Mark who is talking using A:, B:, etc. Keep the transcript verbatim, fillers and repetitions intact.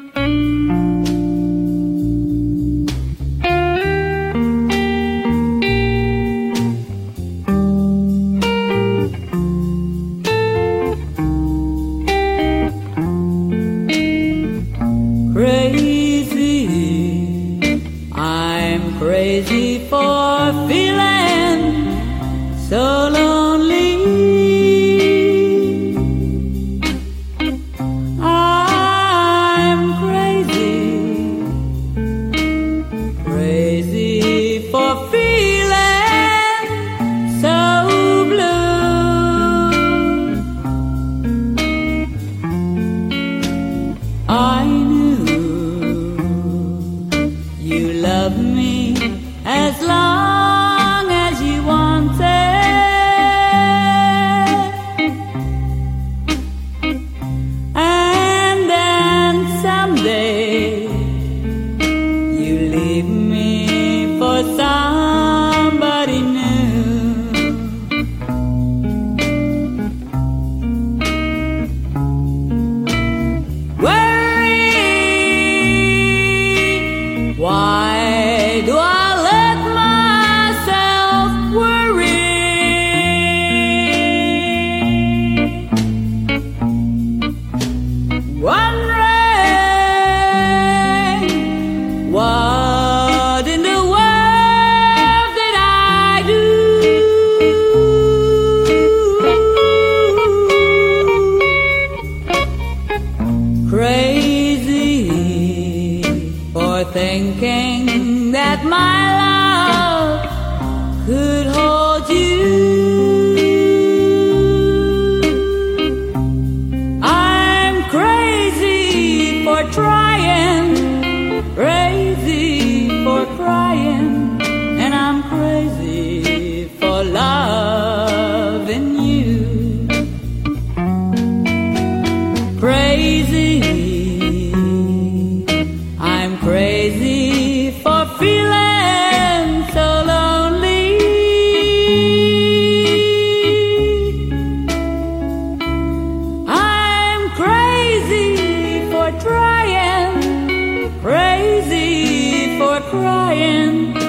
A: Crazy, I'm crazy for feeling so lonely. I'm crazy, crazy for feeling so blue. I You love me as long as you wanted, and then someday you leave me for somebody new. Why do I let myself worry? Wondering what in the world did I do? Crazy for thinking that my love could hold you. I'm crazy for trying, crazy for crying, and I'm crazy for loving you. Crazy, I'm crazy for feeling so lonely. I'm crazy for trying, crazy for crying.